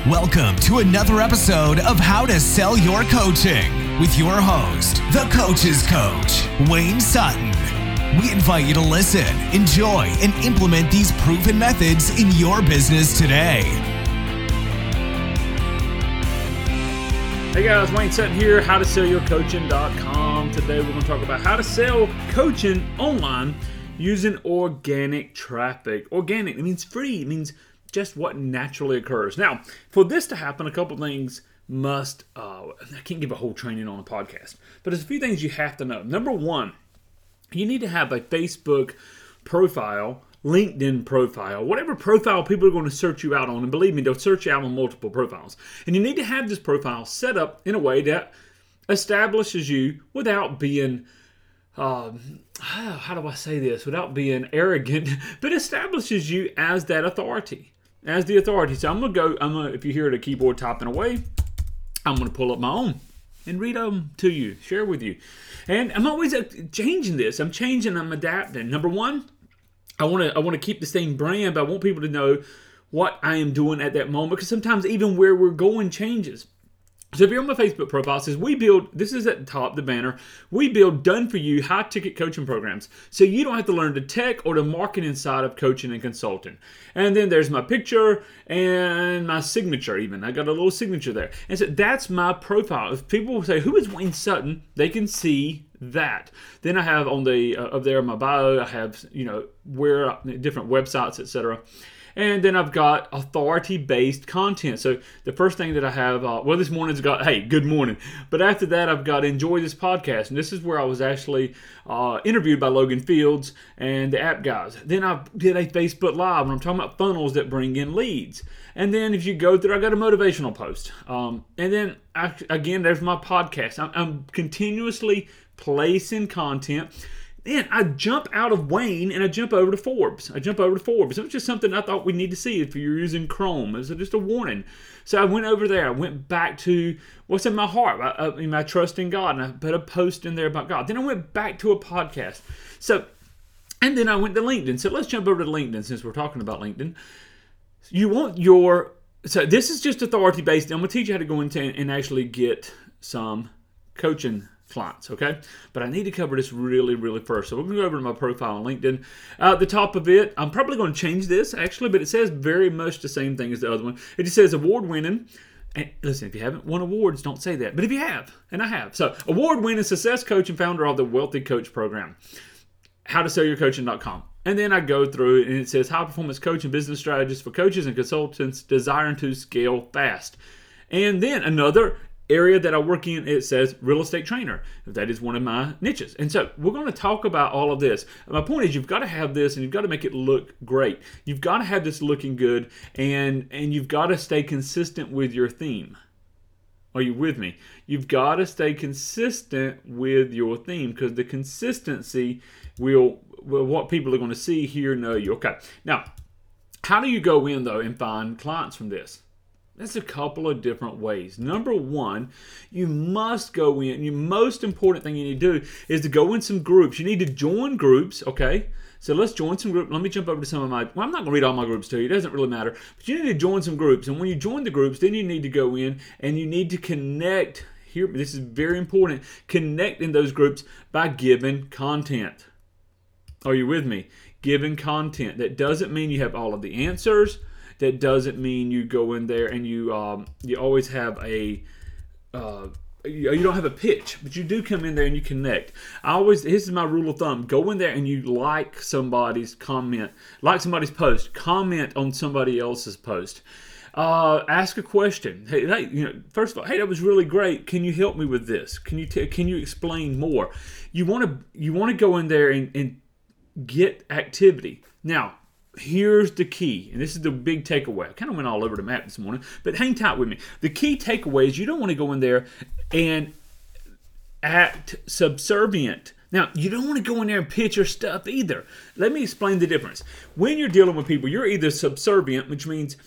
Welcome to another episode of How to Sell Your Coaching with your host, the Coach's Coach, Wayne Sutton. We invite you to listen, enjoy, and implement these proven methods in your business today. Hey guys, Wayne Sutton here, howtosellyourcoaching.com. Today we're going to talk about how to sell coaching online using organic traffic. Organic, it means free, it means just what naturally occurs. Now, for this to happen, a couple things must, I can't give a whole training on a podcast, but there's a few things you have to know. Number one, you need to have a Facebook profile, LinkedIn profile, whatever profile people are going to search you out on. And believe me, they'll search you out on multiple profiles. And you need to have this profile set up in a way that establishes you without being, how do I say this? Without being arrogant, but establishes you as that authority, as the authority. So I'm going to, if you hear the keyboard typing away, I'm going to pull up my own and read them to you, share with you. And I'm always changing this. I'm changing, I'm adapting. Number one, I want to keep the same brand, but I want people to know what I am doing at that moment, because sometimes even where we're going changes. So if you're on my Facebook profile, it says we build, this is at the top, the banner, we build done-for-you high-ticket coaching programs. So you don't have to learn the tech or the marketing side of coaching and consulting. And then there's my picture and my signature even. I got a little signature there. And so that's my profile. If people say, who is Wayne Sutton? They can see that. Then I have on the, up there in my bio, I have, where different websites, etc. And then I've got authority-based content. So the first thing that I have, this morning's got, hey, good morning. But after that, I've got enjoy this podcast. And this is where I was actually interviewed by Logan Fields and the app guys. Then I did a Facebook Live, and I'm talking about funnels that bring in leads. And then if you go through, I got a motivational post. And then, again, there's my podcast. I'm continuously placing content. Then I jump out of Wayne and I jump over to Forbes. It was just something I thought we need to see if you're using Chrome. It was just a warning. So I went over there. I went back to what's in my heart, my trust in God. And I put a post in there about God. Then I went back to a podcast. And then I went to LinkedIn. So let's jump over to LinkedIn since we're talking about LinkedIn. So this is just authority-based. I'm going to teach you how to go into and actually get some coaching clients, okay? But I need to cover this really, really first. So we're going to go over to my profile on LinkedIn. At the top of it, I'm probably going to change this, actually, but it says very much the same thing as the other one. It just says award-winning. And listen, if you haven't won awards, don't say that. But if you have, and I have. So award-winning success coach and founder of the Wealthy Coach Program. Howtosellyourcoaching.com. And then I go through it, and it says high-performance coach and business strategist for coaches and consultants desiring to scale fast. And then another area that I work in, it says real estate trainer. That is one of my niches. And so we're going to talk about all of this. My point is you've got to have this and you've got to make it look great. You've got to have this looking good and you've got to stay consistent with your theme. Are you with me? You've got to stay consistent with your theme because the consistency will what people are going to see, hear, know you. Okay. Now, how do you go in though and find clients from this? That's a couple of different ways. Number one, you must go in. The most important thing you need to do is to go in some groups. You need to join groups, okay? So let's join some groups. Let me jump over to some of my, I'm not going to read all my groups to you. It doesn't really matter. But you need to join some groups. And when you join the groups, then you need to go in and you need to connect. Here, this is very important. Connect in those groups by giving content. Are you with me? Giving content. That doesn't mean you have all of the answers. That doesn't mean you go in there and you always have you don't have a pitch, but you do come in there and you connect. This is my rule of thumb. Go in there and you like somebody's comment, like somebody's post, comment on somebody else's post. Ask a question. Hey, first of all, hey, that was really great. Can you help me with this? Can you explain more? You want to go in there and get activity. Now, here's the key, and this is the big takeaway. I kind of went all over the map this morning, but hang tight with me. The key takeaway is you don't want to go in there and act subservient. Now, you don't want to go in there and pitch your stuff either. Let me explain the difference. When you're dealing with people, you're either subservient, which means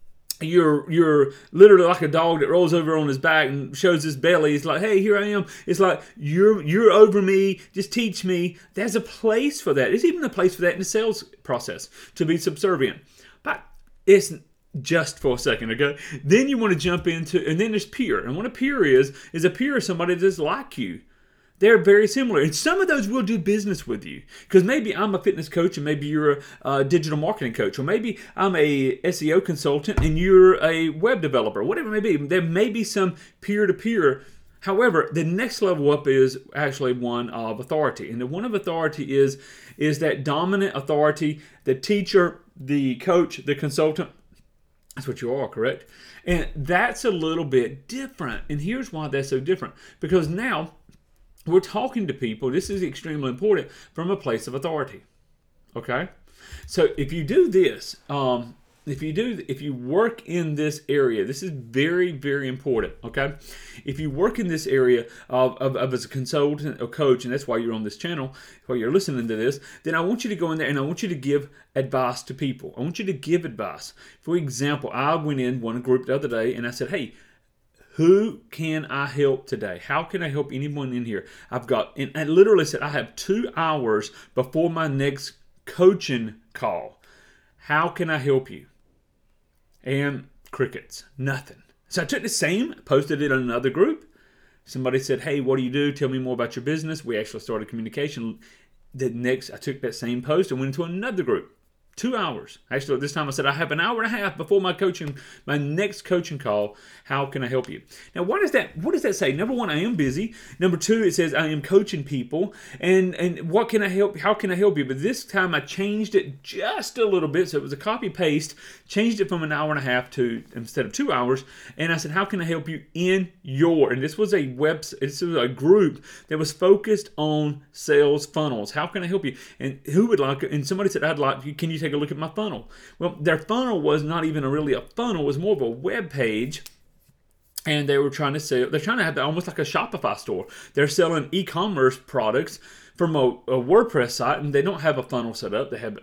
you're literally like a dog that rolls over on his back and shows his belly. It's like, hey, here I am. It's like, you're over me. Just teach me. There's a place for that. There's even a place for that in the sales process, to be subservient. But it's just for a second, okay? Then you want to jump into, and then there's peer. And what a peer is a peer is somebody that's like you. They're very similar. And some of those will do business with you. Because maybe I'm a fitness coach and maybe you're a digital marketing coach. Or maybe I'm a SEO consultant and you're a web developer. Whatever it may be. There may be some peer-to-peer. However, the next level up is actually one of authority. And the one of authority is that dominant authority, the teacher, the coach, the consultant. That's what you are, correct? And that's a little bit different. And here's why that's so different. Because now we're talking to people, this is extremely important, from a place of authority. Okay? So if you do this, if you work in this area, this is very, very important. Okay? If you work in this area of as a consultant or coach, and that's why you're on this channel, why you're listening to this, then I want you to go in there and I want you to give advice to people. I want you to give advice. For example, I went in one group the other day and I said, hey, who can I help today? How can I help anyone in here? And I literally said, I have 2 hours before my next coaching call. How can I help you? And crickets, nothing. So I took the same, posted it on another group. Somebody said, hey, what do you do? Tell me more about your business. We actually started communication. I took that same post and went into another group. 2 hours. Actually, this time I said, I have an hour and a half before my next coaching call. How can I help you? Now, what does that say? Number one, I am busy. Number two, it says I am coaching people. And what can I help? How can I help you? But this time I changed it just a little bit. So it was a copy paste, changed it from an hour and a half to instead of 2 hours. And I said, how can I help you and this was a group that was focused on sales funnels. How can I help you? And who would like it? And somebody said, can you take a look at my funnel? Well, their funnel was not even really a funnel. It was more of a web page. And they're trying to have almost like a Shopify store. They're selling e-commerce products from a WordPress site, and they don't have a funnel set up. They have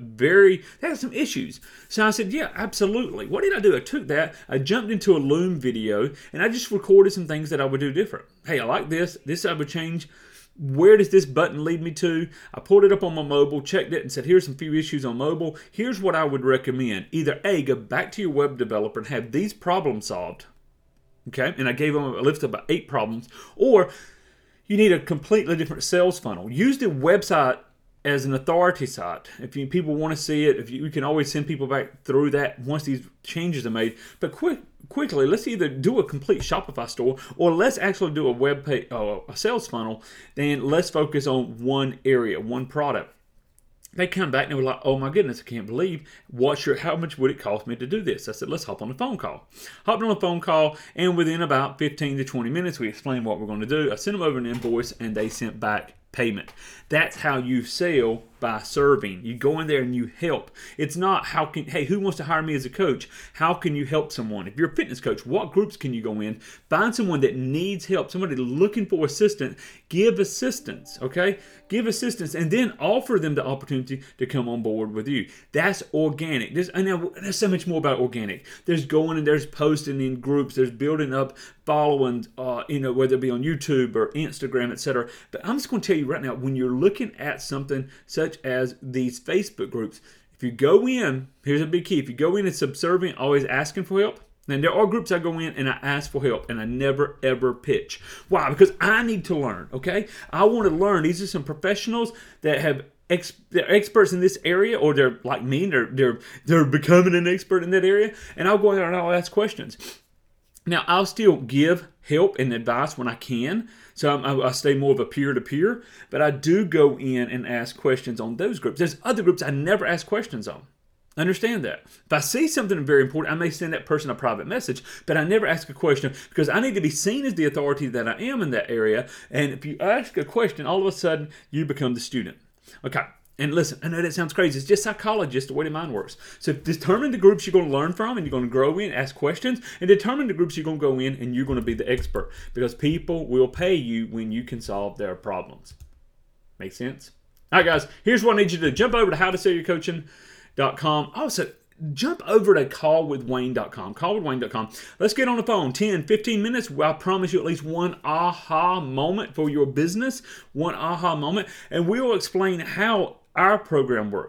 some issues. So I said, yeah, absolutely. What did I do? I took that, I jumped into a Loom video, and I just recorded some things that I would do different. Hey, I like this. This I would change. Where does this button lead me to? I pulled it up on my mobile, checked it, and said, here's some few issues on mobile. Here's what I would recommend. Either A, go back to your web developer and have these problems solved. Okay, and I gave them a list of about 8 problems. Or you need a completely different sales funnel. Use the website as an authority site. If people want to see it, you can always send people back through that once these changes are made. But quickly, let's either do a complete Shopify store or let's actually do a web page, a sales funnel. Then let's focus on one area, one product. They come back and they were like, oh my goodness, I can't believe, how much would it cost me to do this? I said, let's hop on a phone call. Hopped on a phone call, and within about 15 to 20 minutes, we explained what we're going to do. I sent them over an invoice, and they sent back payment. That's how you sell, by serving. You go in there and you help. It's not who wants to hire me as a coach? How can you help someone? If you're a fitness coach, what groups can you go in? Find someone that needs help, somebody looking for assistance. Give assistance, okay? Give assistance, and then offer them the opportunity to come on board with you. That's organic. There's so much more about organic. There's going and there's posting in groups. There's building up following, whether it be on YouTube or Instagram, etc. But I'm just going to tell you right now, when you're looking at something such as these Facebook groups, if you go in, here's a big key. If you go in and subservient, always asking for help. And there are groups I go in and I ask for help, and I never ever pitch. Why? Because I need to learn, okay? I want to learn. These are some professionals that have they're experts in this area, or they're like me, and they're becoming an expert in that area. And I'll go in there and I'll ask questions. Now, I'll still give help and advice when I can. So I stay more of a peer-to-peer, but I do go in and ask questions on those groups. There's other groups I never ask questions on. Understand that. If I see something very important, I may send that person a private message, but I never ask a question because I need to be seen as the authority that I am in that area. And if you ask a question, all of a sudden, you become the student. Okay. And listen, I know that sounds crazy. It's just psychology, the way the mind works. So determine the groups you're going to learn from and you're going to grow in, ask questions, and determine the groups you're going to go in and you're going to be the expert, because people will pay you when you can solve their problems. Make sense? All right, guys, here's what I need you to do. Jump over to howtosellyourcoaching.com. Also, jump over to callwithwayne.com. Callwithwayne.com. Let's get on the phone. 10, 15 minutes. I promise you at least one aha moment for your business. One aha moment. And we will explain how our program works.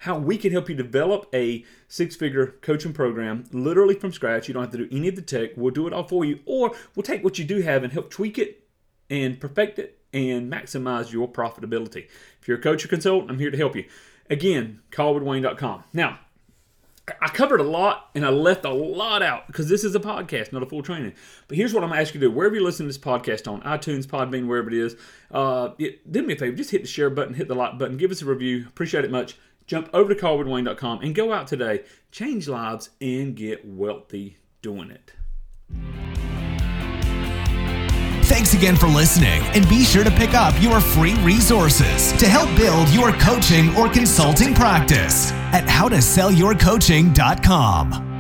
how we can help you develop a six-figure coaching program literally from scratch. You don't have to do any of the tech. We'll do it all for you, or we'll take what you do have and help tweak it and perfect it and maximize your profitability. If you're a coach or consultant, I'm here to help you. Again, callwithwayne.com. Now, I covered a lot and I left a lot out because this is a podcast, not a full training. But here's what I'm going to ask you to do. Wherever you listen to this podcast on, iTunes, Podbean, wherever it is, do me a favor. Just hit the share button, hit the like button, give us a review. Appreciate it much. Jump over to callwithwayne.com and go out today. Change lives and get wealthy doing it. Thanks again for listening, and be sure to pick up your free resources to help build your coaching or consulting practice at howtosellyourcoaching.com.